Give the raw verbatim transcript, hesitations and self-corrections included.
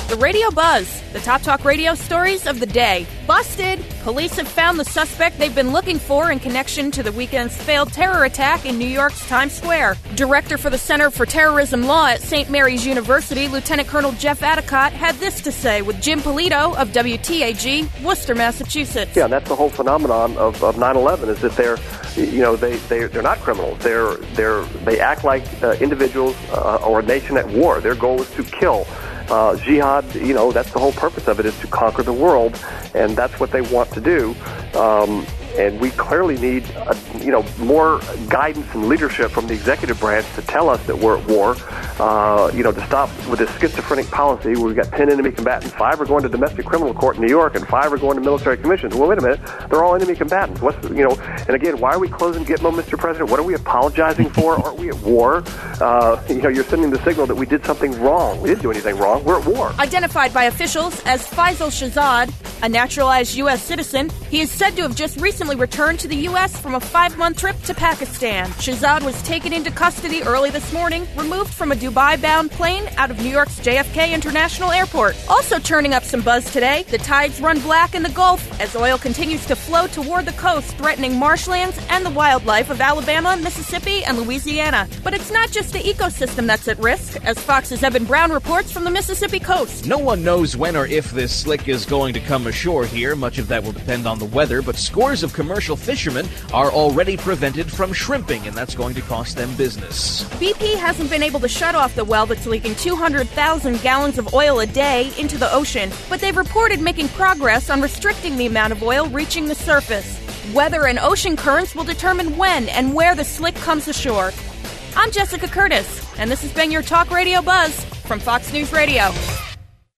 The Radio Buzz, the top talk radio stories of the day. Busted! Police have found the suspect they've been looking for in connection to the weekend's failed terror attack in New York's Times Square. Director for the Center for Terrorism Law at Saint Mary's University, Lieutenant Colonel Jeff Adicott, had this to say with Jim Polito of W T A G, Worcester, Massachusetts. Yeah, and that's the whole phenomenon of, of nine eleven is that they're, you know, they, they, they're not criminals. They're, they're, they act like uh, individuals uh, or a nation at war. Their goal is to kill. Uh, jihad, you know, that's the whole purpose of it, is to conquer the world, and that's what they want to do. Um, and we clearly need, uh, you know, more guidance and leadership from the executive branch to tell us that we're at war. Uh, you know, to stop with this schizophrenic policy where we've got ten enemy combatants. Five are going to domestic criminal court in New York, and five are going to military commissions. Well, wait a minute. They're all enemy combatants. What's, you know, and again, why are we closing Gitmo, Mister President? What are we apologizing for? Aren't we at war? Uh, you know, you're sending the signal that we did something wrong. We didn't do anything wrong. We're at war. Identified by officials as Faisal Shahzad, a naturalized U S citizen, he is said to have just recently returned to the U S from a five-month trip to Pakistan. Shahzad was taken into custody early this morning, removed from a Dubai-bound plane out of New York's J F K International Airport. Also turning up some buzz today, the tides run black in the Gulf as oil continues to flow toward the coast, threatening marshlands and the wildlife of Alabama, Mississippi, and Louisiana. But it's not just the ecosystem that's at risk, as Fox's Eben Brown reports from the Mississippi coast. No one knows when or if this slick is going to come ashore here. Much of that will depend on the weather, but scores of commercial fishermen are already prevented from shrimping, and that's going to cost them business. B P hasn't been able to shut off the well that's leaking two hundred thousand gallons of oil a day into the ocean, but they've reported making progress on restricting the amount of oil reaching the surface. Weather and ocean currents will determine when and where the slick comes ashore. I'm Jessica Curtis, and this has been your Talk Radio Buzz from Fox News Radio.